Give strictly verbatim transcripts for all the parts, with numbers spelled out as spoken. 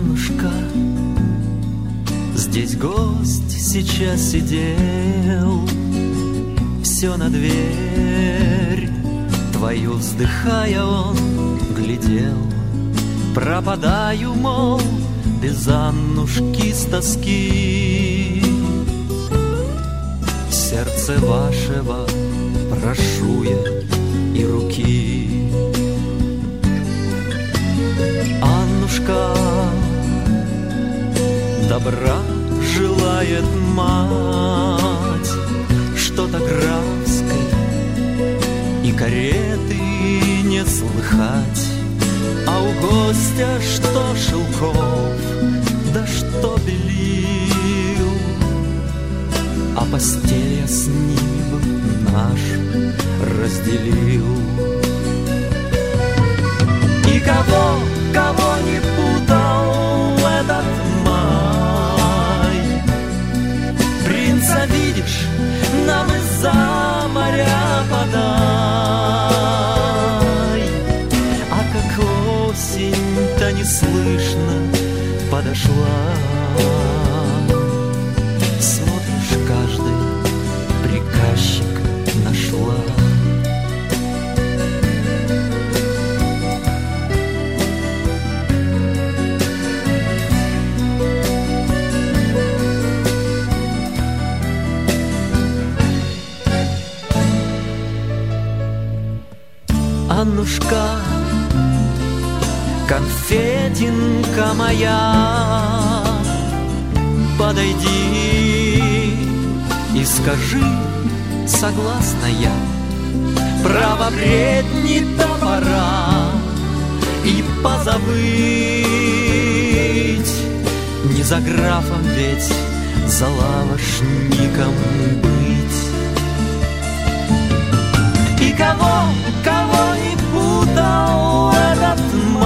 Аннушка, здесь гость сейчас сидел, все на дверь твою вздыхая он глядел. Пропадаю, мол, без Аннушки с тоски. Сердце вашего прошу я и руки. Аннушка, добра желает мать, что-то графской и кареты не слыхать. А у гостя что шелков, да что белил, а постель я с ними бы наш разделил. И кого, кого не путал этот май, принца видишь, нам из-за моря подай. А как осень-то неслышно подошла, смотришь, каждый приказчик нашла. Аннушка, конфетинка моя, подойди и скажи, согласна я. Право бредни-то пора и позабыть, не за графом ведь, за лавошником быть. И кого, кого не путал этот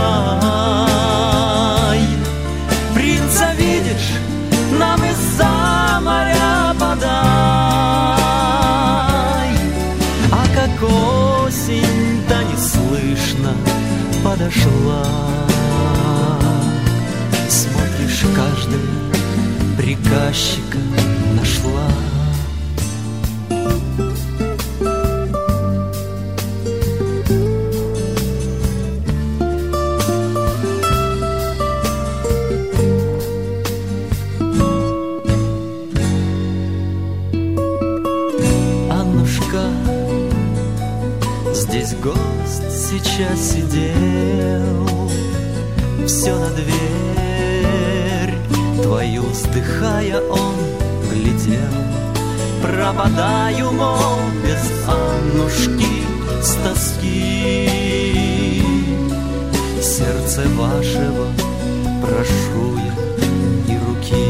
май, принца видишь, нам из-за моря подай. А как осень-то неслышно подошла, смотришь, каждая приказчика нашла. Здесь гость сейчас сидел, все на дверь твою вздыхая он глядел. Пропадаю, мол, без Аннушки с тоски. Сердце вашего прошу я и руки.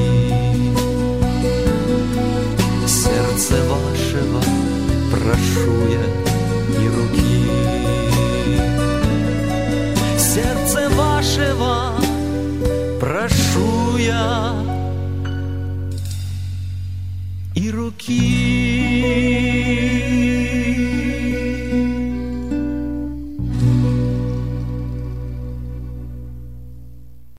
Сердце вашего прошу я и руки. Сердце вашего прошу я и руки.